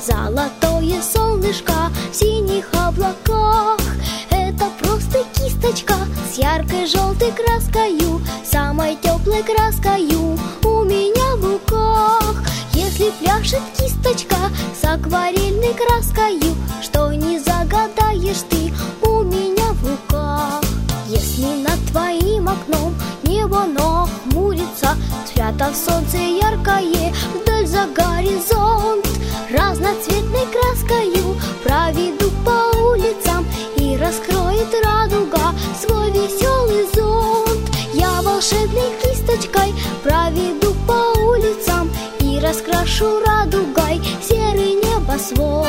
золотое солнышко в синих облаках. Это просто кисточка с яркой желтой краскою, самой теплой краскою у меня в руках. Если пляшет кисточка с акварельной краскою, что не загадаешь ты у меня в руках. Если над твоим окном небо нахмурится, спрятав солнце яркое вдаль за горизонт, разноцветной краскою проведу по улицам, и раскроет радуга свой веселый зонт. Я волшебной кисточкой проведу по улицам и раскрашу радугой серый небосвод.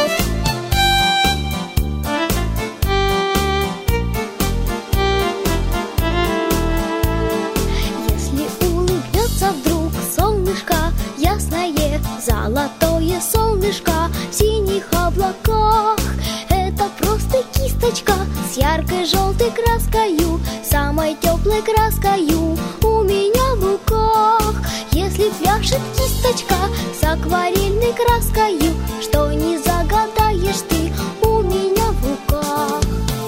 Если улыбнется вдруг солнышко ясное, золотое солнышко в синих облаках, это просто кисточка с яркой желтой краскою, самой теплой краскою у меня в руках. Если пляшет кисточка с акварельной краскою, что не загадаешь ты у меня в руках.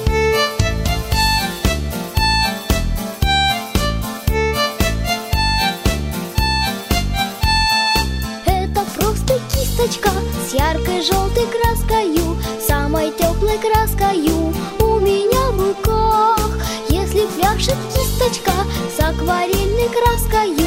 Это просто кисточка с яркой желтой краскою, самой теплой краскою у меня в руках. Если пляшет кисточка с акварельной краскою,